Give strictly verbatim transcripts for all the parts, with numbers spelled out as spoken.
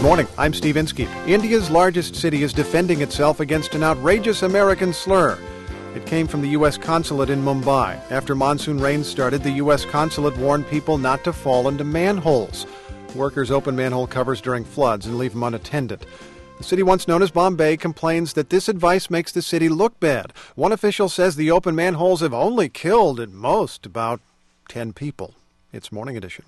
morning, I'm Steve Inskeep. India's largest city is defending itself against an outrageous American slur. It came from the U S consulate in Mumbai. After monsoon rains started, the U S consulate warned people not to fall into manholes. Workers open manhole covers during floods and leave them unattended. The city once known as Bombay complains that this advice makes the city look bad. One official says the open manholes have only killed, at most, about ten people. It's Morning Edition.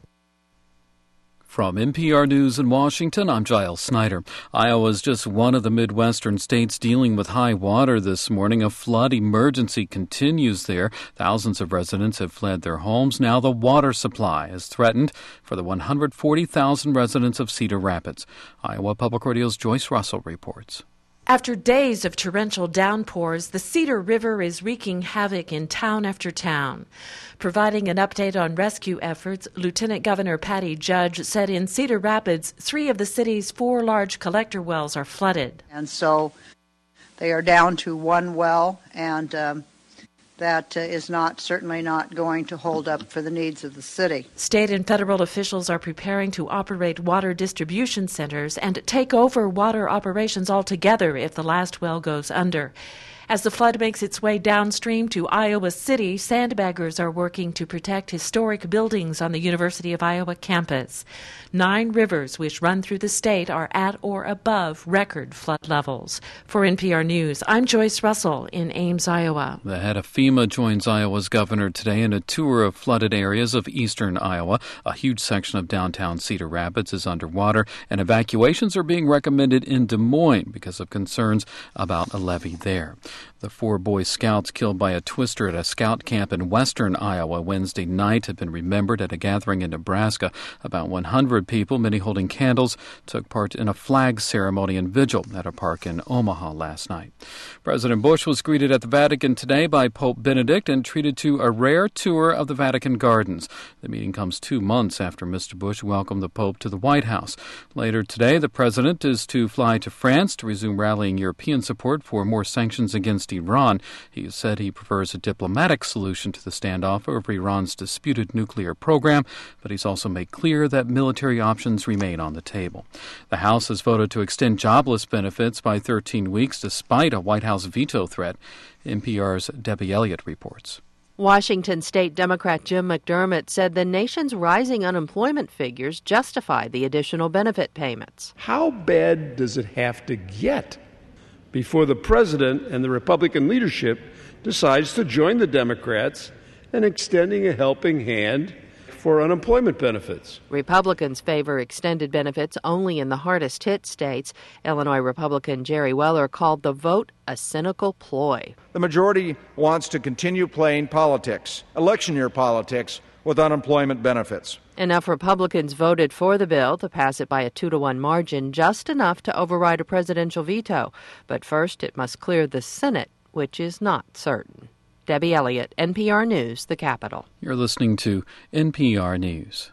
From N P R News in Washington, I'm Giles Snyder. Iowa is just one of the Midwestern states dealing with high water this morning. A flood emergency continues there. Thousands of residents have fled their homes. Now the water supply is threatened for the one hundred forty thousand residents of Cedar Rapids. Iowa Public Radio's Joyce Russell reports. After days of torrential downpours, the Cedar River is wreaking havoc in town after town. Providing an update on rescue efforts, Lieutenant Governor Patty Judge said in Cedar Rapids, three of the city's four large collector wells are flooded. And so they are down to one well, and um, that uh, is not certainly not going to hold up for the needs of the city. State and federal officials are preparing to operate water distribution centers and take over water operations altogether if the last well goes under. As the flood makes its way downstream to Iowa City, sandbaggers are working to protect historic buildings on the University of Iowa campus. Nine rivers which run through the state are at or above record flood levels. For N P R News, I'm Joyce Russell in Ames, Iowa. The head of FEMA joins Iowa's governor today in a tour of flooded areas of eastern Iowa. A huge section of downtown Cedar Rapids is underwater, and evacuations are being recommended in Des Moines because of concerns about a levee there. The four Boy Scouts killed by a twister at a scout camp in western Iowa Wednesday night have been remembered at a gathering in Nebraska. About one hundred people, many holding candles, took part in a flag ceremony and vigil at a park in Omaha last night. President Bush was greeted at the Vatican today by Pope Benedict and treated to a rare tour of the Vatican Gardens. The meeting comes two months after Mister Bush welcomed the Pope to the White House. Later today, the president is to fly to France to resume rallying European support for more sanctions against Iran. He said he prefers a diplomatic solution to the standoff over Iran's disputed nuclear program, but he's also made clear that military options remain on the table. The House has voted to extend jobless benefits by thirteen weeks despite a White House veto threat. N P R's Debbie Elliott reports. Washington State Democrat Jim McDermott said the nation's rising unemployment figures justify the additional benefit payments. How bad does it have to get before the president and the Republican leadership decides to join the Democrats in extending a helping hand for unemployment benefits? Republicans favor extended benefits only in the hardest hit states. Illinois Republican Jerry Weller called the vote a cynical ploy. The majority wants to continue playing politics, election year politics, with unemployment benefits. Enough Republicans voted for the bill to pass it by a two to one margin, just enough to override a presidential veto. But first, it must clear the Senate, which is not certain. Debbie Elliott, N P R News, the Capitol. You're listening to N P R News.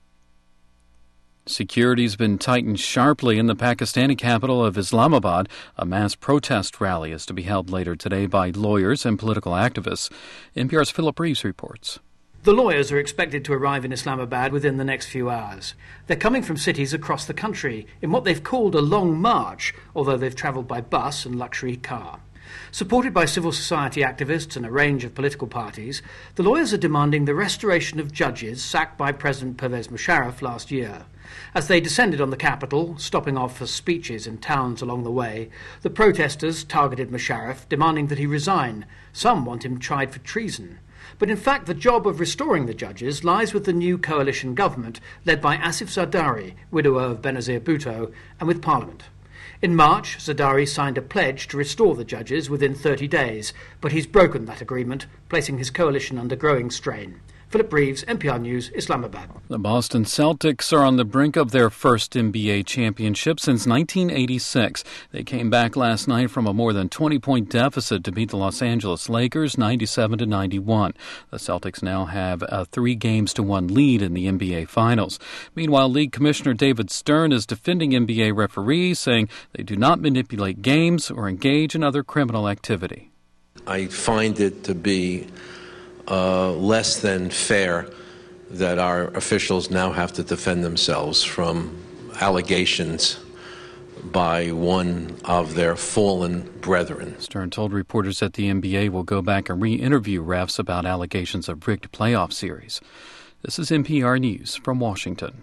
Security's been tightened sharply in the Pakistani capital of Islamabad. A mass protest rally is to be held later today by lawyers and political activists. N P R's Philip Reeves reports. The lawyers are expected to arrive in Islamabad within the next few hours. They're coming from cities across the country in what they've called a long march, although they've travelled by bus and luxury car. Supported by civil society activists and a range of political parties, the lawyers are demanding the restoration of judges sacked by President Pervez Musharraf last year. As they descended on the capital, stopping off for speeches in towns along the way, the protesters targeted Musharraf, demanding that he resign. Some want him tried for treason. But in fact, the job of restoring the judges lies with the new coalition government led by Asif Zardari, widower of Benazir Bhutto, and with Parliament. In March, Zardari signed a pledge to restore the judges within thirty days, but he's broken that agreement, placing his coalition under growing strain. Philip Reeves, N P R News, Islamabad. The Boston Celtics are on the brink of their first N B A championship since nineteen eighty-six. They came back last night from a more than twenty-point deficit to beat the Los Angeles Lakers ninety-seven to ninety-one. The Celtics now have a three games to one lead in the N B A Finals. Meanwhile, League Commissioner David Stern is defending N B A referees, saying they do not manipulate games or engage in other criminal activity. I find it to be Uh, less than fair that our officials now have to defend themselves from allegations by one of their fallen brethren. Stern told reporters that the N B A will go back and re-interview refs about allegations of rigged playoff series. This is N P R News from Washington.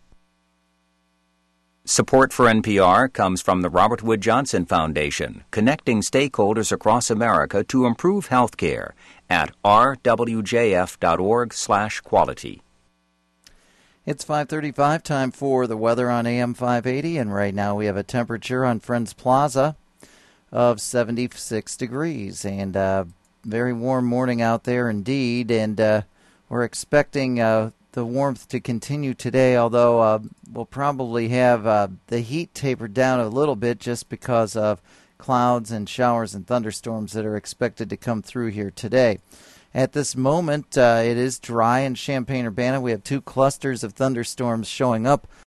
Support for N P R comes from the Robert Wood Johnson Foundation, connecting stakeholders across America to improve health care at r w j f dot org slash quality. It's five thirty-five, time for the weather on A M five eighty, and right now we have a temperature on Friends Plaza of seventy-six degrees, and a uh, very warm morning out there indeed, and uh, we're expecting uh, the warmth to continue today, although uh, we'll probably have uh, the heat tapered down a little bit just because of clouds and showers and thunderstorms that are expected to come through here today. At this moment, uh, it is dry in Champaign-Urbana. We have two clusters of thunderstorms showing up